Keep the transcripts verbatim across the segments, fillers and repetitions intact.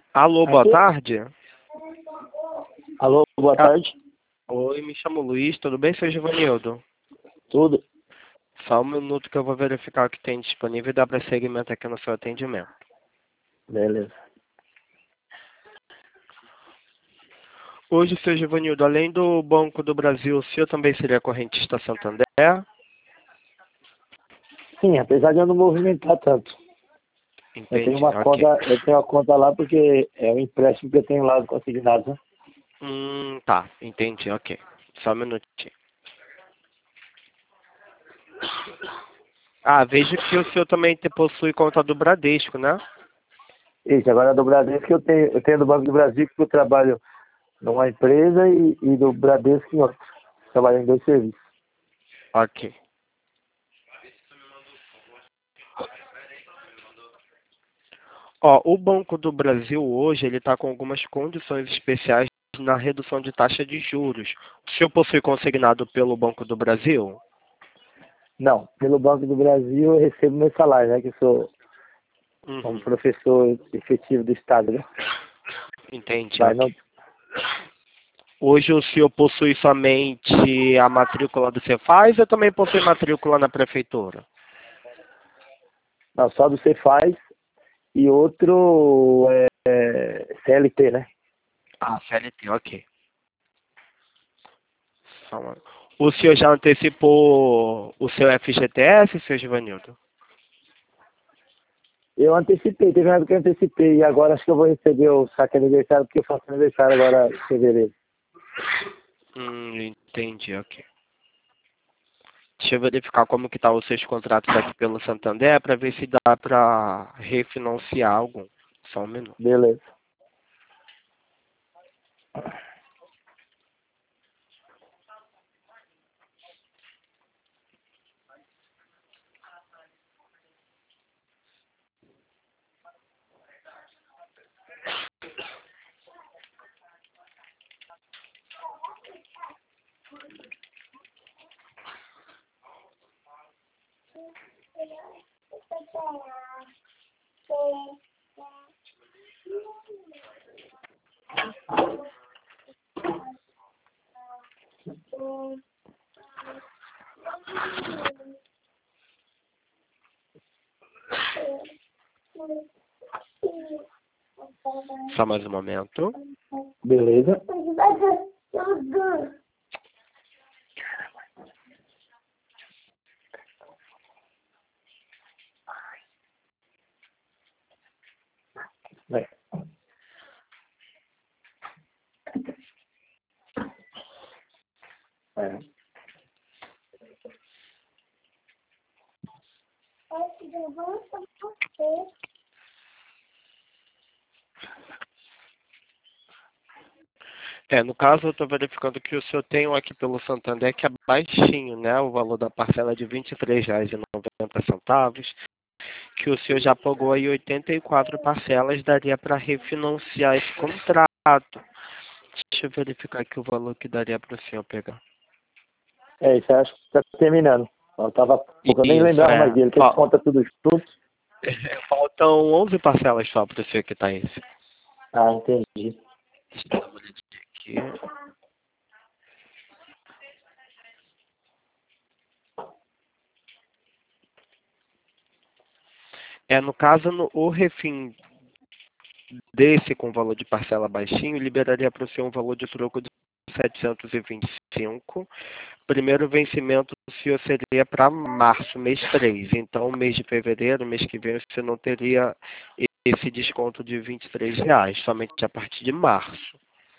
Alô, boa Aqui? tarde. Alô, boa Ah, tarde. oi, me chamo Luiz, tudo bem, seu Givanildo? Tudo. Só um minuto que eu vou verificar o que tem disponível e dar para segmento aqui no seu atendimento. Beleza. Hoje, seu Givanildo, além do Banco do Brasil, o senhor também seria correntista Santander? Sim, apesar de eu não movimentar tanto. Eu tenho Entendi, uma ok. conta, eu tenho uma conta lá porque é o empréstimo que eu tenho lá consignado, né? Hum, tá, entendi, ok. Só um minutinho. Ah, vejo que o senhor também te- possui conta do Bradesco, né? Isso, agora do Bradesco eu tenho, eu tenho do Banco do Brasil que eu trabalho numa empresa e, e do Bradesco em outra. Trabalho em dois serviços. Ok. Ó, o Banco do Brasil hoje ele está com algumas condições especiais na redução de taxa de juros. O senhor possui consignado pelo Banco do Brasil? Não, pelo Banco do Brasil eu recebo meu salário, né? Que eu sou um Uhum. professor efetivo do Estado, né? Entendi, Mas não, ok. Hoje o senhor possui somente a matrícula do Cefaz ou também possui matrícula na prefeitura? não, só do Cefaz e outro é, é, C L T, né? Ah, C L T, ok. Só uma- O senhor já antecipou o seu F G T S, seu Givanildo? Eu antecipei, teve uma época que eu antecipei, e agora acho que eu vou receber o saque aniversário, porque eu faço aniversário agora em fevereiro. Hum, entendi, ok. Deixa eu verificar como que tá os seus contratos aqui pelo Santander para ver se dá para refinanciar algum. Só um minuto. Beleza. Só mais um momento. Beleza. Vai. É. É, no caso eu estou verificando que o senhor tem um aqui pelo Santander que é baixinho, né? O valor da parcela é de vinte e três reais e noventa centavos, que o senhor já pagou aí oitenta e quatro parcelas, daria para refinanciar esse contrato. Deixa eu verificar aqui o valor que daria para o senhor pegar. É, isso eu acho que tá terminando. Eu tava, porque eu nem Isso, lembrava mais é. dele, que ele Ó, conta tudo junto. faltam onze parcelas só para o senhor quitar esse. Ah, entendi. Deixa eu dar uma olhadinha aqui. É, no caso, no, o refim desse com valor de parcela baixinho, liberaria para o senhor um valor de troco de setecentos e vinte e cinco. Primeiro vencimento do senhor seria para março, mês três. Então, o mês de fevereiro, mês que vem, você não teria esse desconto de vinte e três reais, somente a partir de março.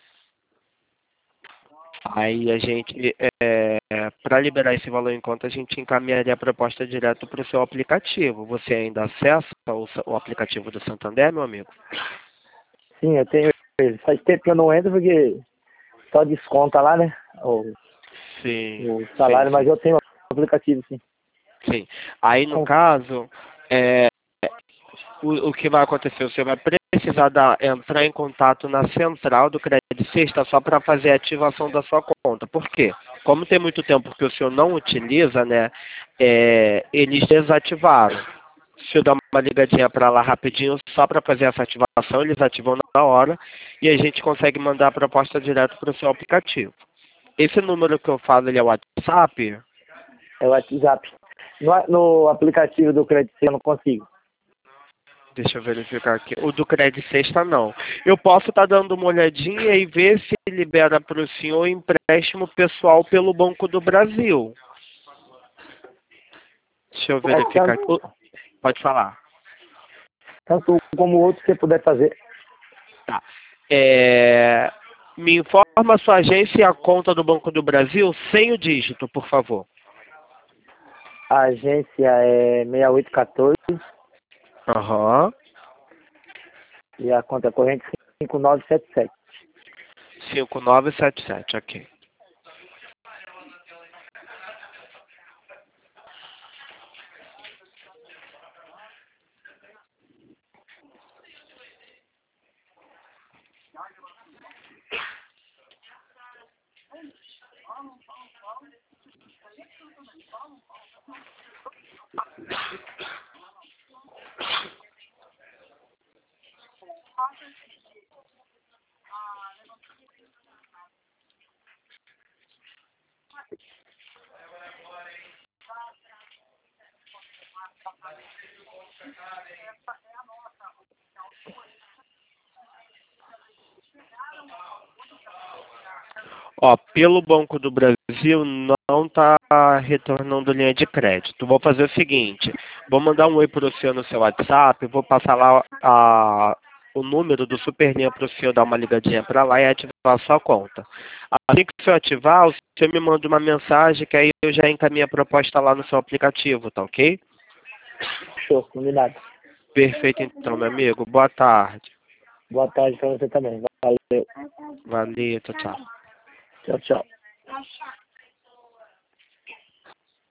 Aí a gente, é, para liberar esse valor em conta, a gente encaminharia a proposta direto para o seu aplicativo. Você ainda acessa o, o aplicativo do Santander, meu amigo? Sim, eu tenho ele. Faz tempo que eu não entro porque só desconta lá, né? O, Sim, o sim, salário, mas sim, eu tenho o aplicativo, sim. sim. Aí, no caso, é, o, o que vai acontecer? Você vai precisar da, entrar em contato na central do Crédito Sexta só para fazer a ativação da sua conta. Por quê? Como tem muito tempo que o senhor não utiliza, né, é, eles desativaram. Se eu dar uma ligadinha para lá rapidinho, só para fazer essa ativação, eles ativam na hora e a gente consegue mandar a proposta direto para o seu aplicativo. Esse número que eu falo, ele é o WhatsApp? É o WhatsApp. No, no aplicativo do Credit eu não consigo. Deixa eu verificar aqui. O do Credit Sexta, não. Eu posso estar dando uma olhadinha e ver se libera para o senhor empréstimo pessoal pelo Banco do Brasil. Deixa eu verificar aqui. Pode falar. Tanto um como o outro, se você puder fazer. Tá. É... Me informa a sua agência e a conta do Banco do Brasil sem o dígito, por favor. A agência é seis oito um quatro Aham. e a conta corrente cinco nove sete sete. cinco nove sete sete, ok. Ó, pelo Banco do Brasil não está retornando linha de crédito. Vou fazer o seguinte, vou mandar um oi para o senhor no seu WhatsApp, vou passar lá a, o número do Superlinha para o senhor dar uma ligadinha para lá e ativar a sua conta. Assim que o senhor ativar, o senhor me manda uma mensagem que aí eu já encaminho a proposta lá no seu aplicativo, tá ok? Show, combinado. Perfeito então, meu amigo. Boa tarde. Boa tarde para você também. Valeu. Valeu, tchau, tchau. Tchau, tchau.